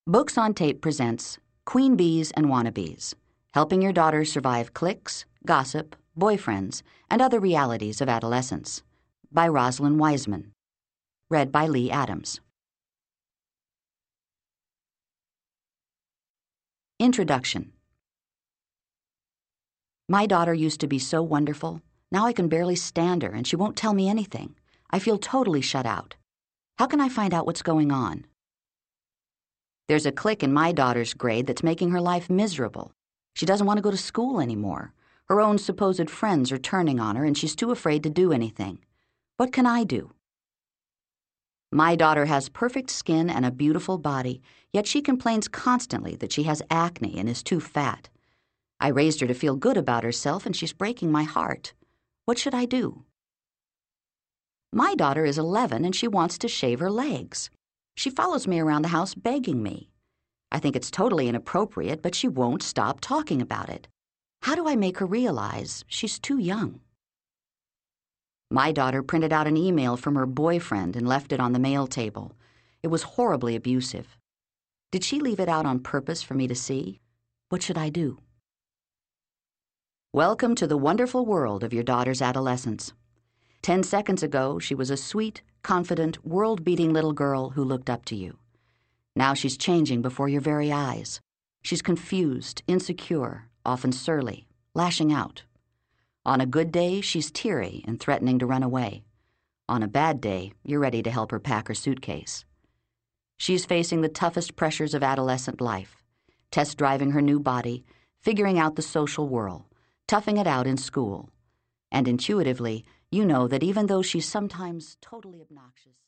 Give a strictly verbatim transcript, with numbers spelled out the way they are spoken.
Books on Tape presents Queen Bees and Wannabes, helping your daughter survive cliques, gossip, boyfriends, and other realities of adolescence, by Rosalind Wiseman. Read by Lee Adams. Introduction. My daughter used to be so wonderful. Now I can barely stand her, and she won't tell me anything. I feel totally shut out. How can I find out what's going on? There's a clique in my daughter's grade that's making her life miserable. She doesn't want to go to school anymore. Her own supposed friends are turning on her, and she's too afraid to do anything. What can I do? My daughter has perfect skin and a beautiful body, yet she complains constantly that she has acne and is too fat. I raised her to feel good about herself, and she's breaking my heart. What should I do? My daughter is eleven, and she wants to shave her legs. She follows me around the house begging me. I think it's totally inappropriate, but she won't stop talking about it. How do I make her realize she's too young? My daughter printed out an email from her boyfriend and left it on the mail table. It was horribly abusive. Did she leave it out on purpose for me to see? What should I do? Welcome to the wonderful world of your daughter's adolescence. Ten seconds ago, she was a sweet, confident, world-beating little girl who looked up to you. Now she's changing before your very eyes. She's confused, insecure, often surly, lashing out. On a good day, she's teary and threatening to run away. On a bad day, you're ready to help her pack her suitcase. She's facing the toughest pressures of adolescent life, test driving her new body, figuring out the social whirl, toughing it out in school. And intuitively, you know that even though she's sometimes totally obnoxious,